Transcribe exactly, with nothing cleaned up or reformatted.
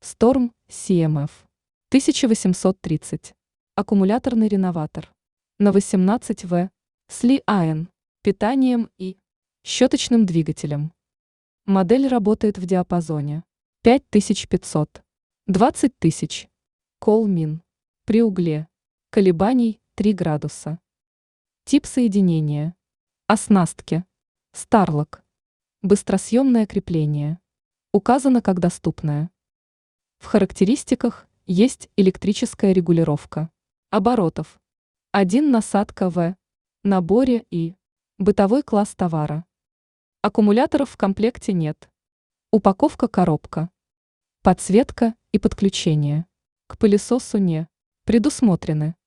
Storm си эм эф тысяча восемьсот тридцать. Аккумуляторный реноватор. На восемнадцать ватт с Ли-Айон питанием и щеточным двигателем. Модель работает в диапазоне пять тысяч пятьсот — двадцать тысяч. Колмин. При угле. Колебаний три градуса. Тип соединения. Оснастки. Старлок. Быстросъемное крепление. Указано как доступное. В характеристиках есть электрическая регулировка оборотов, один насадка в наборе и бытовой класс товара. Аккумуляторов в комплекте нет. Упаковка коробка. Подсветка и подключение к пылесосу не предусмотрены.